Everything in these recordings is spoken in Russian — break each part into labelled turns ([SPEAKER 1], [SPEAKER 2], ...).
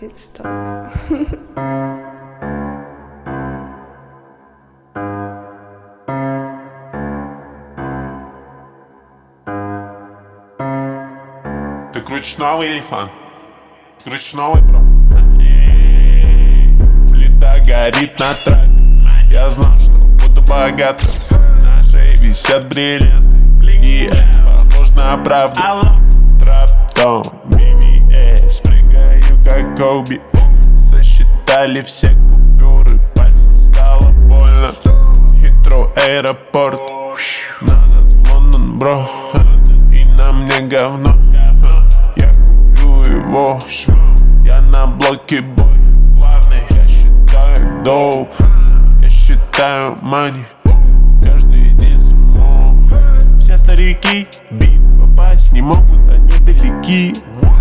[SPEAKER 1] будет стоп.
[SPEAKER 2] Ты крутишь новый или фан? Крутишь новый, бро? Плита горит на трапе. Я знал, что буду богатым. На шее висят бриллианты, и это похоже на правду. Траптон, BBS, прыгаю как Коби. Сосчитали все купюры, пальцем стало больно. Хитроу аэропорт, назад в Лондон, бро. И на мне говно. Я курю его, я на блоке бой. Главный, я считаю доп, я считаю money. Каждый день смог. Все старики бит попасть не могут, они далеки.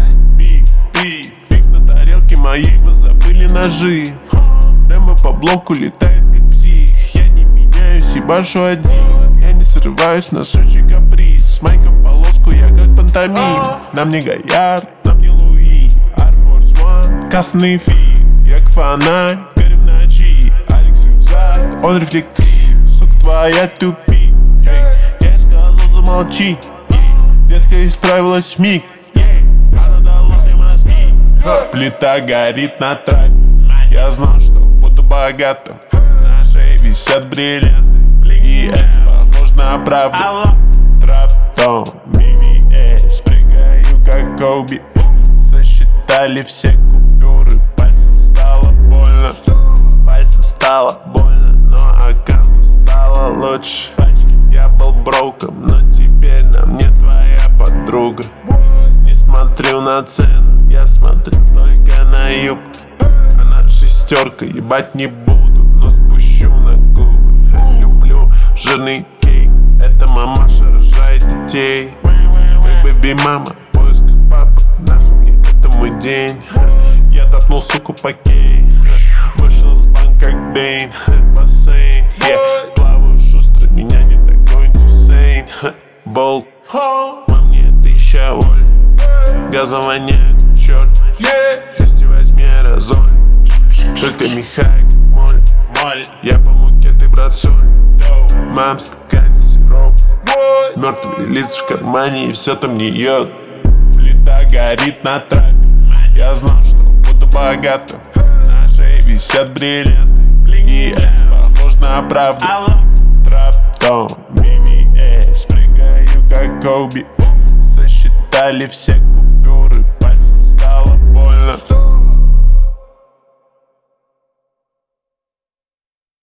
[SPEAKER 2] Биф на тарелке моей, вы забыли ножи. Рэмбо по блоку летает как псих. Я не меняюсь и башу один. Я не срываюсь на сучий каприз. Майка в полоску, я как пантомим. Нам не Гояр, нам не Луи. Air Force One, красный фит. Я как фонарь, горю в ночи. Алекс рюкзак, он рефлектив. Сука твоя тупит. Я сказал замолчи. Детка исправилась вмиг. Она дала мне мозги. Плита горит на трапе. Я знал, что буду богатым. На шее висят бриллианты, и это похоже на правду. Траптон, BBS, прыгаю как Коби. Сосчитали все купюры, пальцем стало больно. Пальцем стало больно, но аккаунту стало лучше. Я был броком, но теперь на мне твоя подруга. Не смотрю на цену, я смотрю только на юбки. Она шестерка, ебать не буду, но спущу на губы. Люблю жирный кейк, это мамаша рожает детей. Как бэби-мама в поисках папы, нахуй мне это мой день. Я топнул суку по кей, вышел с банка как Бейн. Бассейн, плаваю шустро, меня не догонит Хусейн. Болт, во мне 1000 вольт, газа воняет, черт. Если возьми аэрозоль, только Михай, моль. Я по муке, ты брат соль. Мам, в стакане сироп. Мертвый лист в кармане, и все там не йод. Плита горит на трапе. Я знал, что буду богатым. На шее висят бриллианты, и это похоже на правду. Траптон, BBS, прыгаю как Коби. Сосчитали все